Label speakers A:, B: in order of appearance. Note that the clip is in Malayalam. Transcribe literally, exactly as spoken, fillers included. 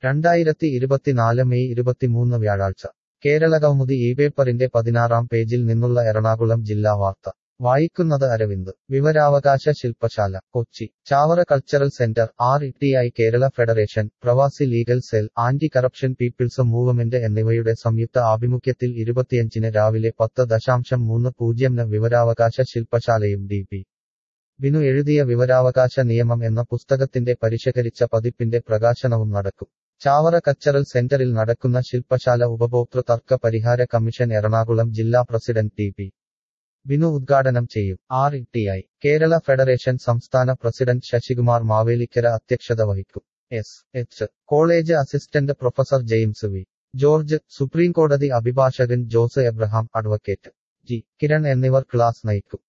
A: രണ്ടായിരത്തി ഇരുപത്തിനാല് മെയ് ഇരുപത്തിമൂന്ന് വ്യാഴാഴ്ച കേരളകൗമുദി ഈ പേപ്പറിന്റെ പതിനാറാം പേജിൽ നിന്നുള്ള എറണാകുളം ജില്ലാ വാർത്ത വായിക്കുന്നത് അരവിന്ദ് വിവരാവകാശ ശില്പശാല Kochi Chavara cultural centre R E T I Kerala federation Pravasi legal cell anti corruption people's movement എന്നിവയുടെ സംയുക്ത ആഭിമുഖ്യത്തിൽ ഇരുപത്തിയഞ്ചിന് രാവിലെ പത്ത് ദശാംശം മൂന്ന് പൂജ്യംന് വിവരാവകാശ ശില്പശാലയും ഡി പി ബിനു എഴുതിയ വിവരാവകാശ നിയമം എന്ന പുസ്തകത്തിന്റെ പരിഷ്കരിച്ച പതിപ്പിന്റെ പ്രകാശനവും നടക്കും ചാവറ കൾച്ചറൽ സെന്ററിൽ നടക്കുന്ന ശില്പശാല ഉപഭോക്തൃ തർക്ക പരിഹാര കമ്മീഷൻ എറണാകുളം ജില്ലാ പ്രസിഡന്റ് ടി പി ബിനു ഉദ്ഘാടനം ചെയ്യും R E T I Kerala federation സംസ്ഥാന പ്രസിഡന്റ് ശശികുമാർ മാവേലിക്കര അധ്യക്ഷത വഹിക്കും S H college assistant professor James V George സുപ്രീംകോടതി അഭിഭാഷകൻ Jose Abraham advocate G Kiran എന്നിവർ ക്ലാസ് നയിക്കും